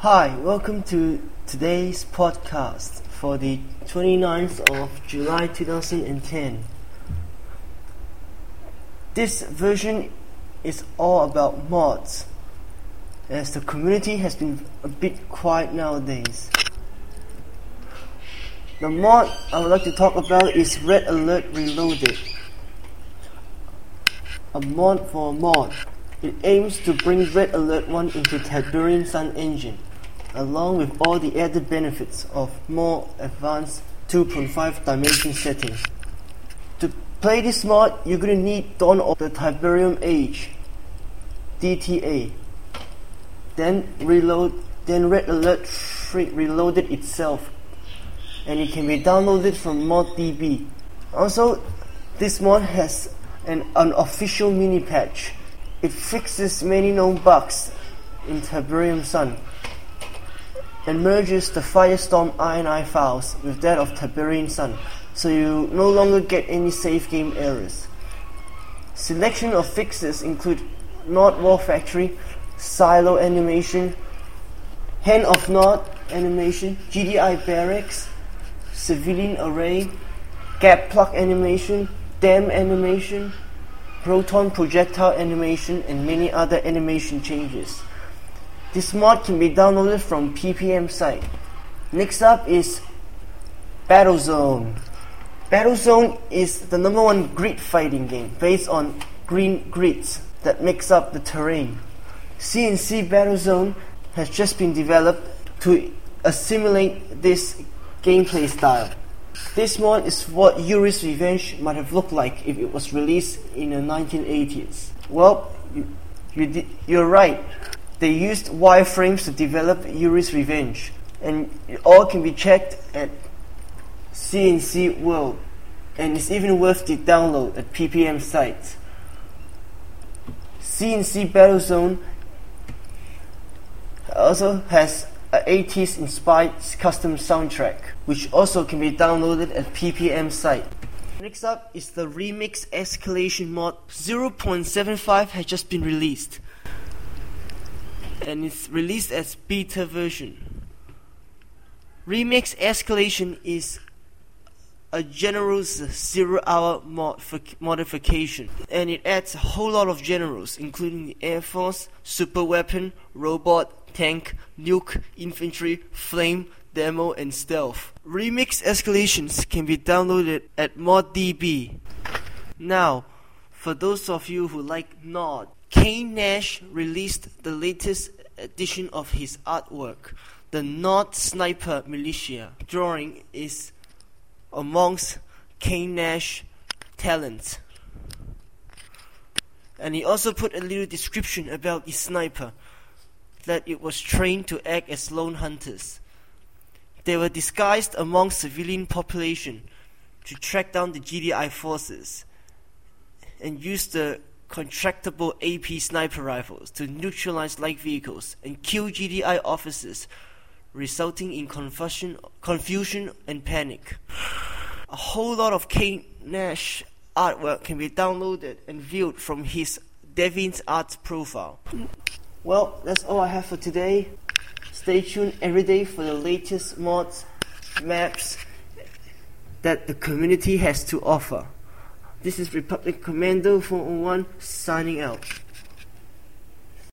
Hi, welcome to today's podcast for the 29th of July 2010. This version is all about mods, as the community has been a bit quiet nowadays. The mod I would like to talk about is Red Alert Reloaded, a mod for a mod. It aims to bring Red Alert 1 into Tiberium Sun engine, along with all the added benefits of more advanced 2.5 dimension settings. To play this mod, you're going to need Dawn of the Tiberium Age, DTA. Then Red Alert Reloaded itself, and it can be downloaded from ModDB. Also, this mod has an unofficial mini patch. It fixes many known bugs in Tiberium Sun and merges the Firestorm INI files with that of Tiberium Sun, so you no longer get any save game errors. Selection of fixes include Nod War Factory, Silo animation, Hand of Nod animation, GDI barracks, civilian array, gap plug animation, dam animation, proton projectile animation, and many other animation changes. This mod can be downloaded from PPM site. Next up is Battlezone. Battlezone is the #1 grid fighting game based on green grids that makes up the terrain. CNC Battlezone has just been developed to assimilate this gameplay style. This mod is what Yuri's Revenge might have looked like if it was released in the 1980s. Well, you're right. They used wireframes to develop Yuri's Revenge, and it all can be checked at CNC World, and it's even worth the download at PPM sites. CNC Battlezone also has an 80s inspired custom soundtrack, which also can be downloaded at PPM site. Next up is the Remix Escalation mod. 0.75 has just been released, and it's released as beta version. Remix Escalation is a general's 0-hour modification, and it adds a whole lot of generals, including the Air Force, super weapon, robot, tank, nuke, infantry, flame, demo, and stealth. Remix Escalations can be downloaded at ModDB. Now, for those of you who like Nod, Kane Nash released the latest edition of his artwork. The Nod Sniper Militia drawing is amongst Kane Nash talent. And he also put a little description about the sniper, that it was trained to act as lone hunters. They were disguised among civilian population to track down the GDI forces and use the contractable AP sniper rifles to neutralize light vehicles and kill GDI officers, resulting in confusion and panic. A whole lot of Kane Nash artwork can be downloaded and viewed from his DeviantArt profile. Well, that's all I have for today. Stay tuned every day for the latest mods, maps that the community has to offer. This is Republic Commando 401 signing out.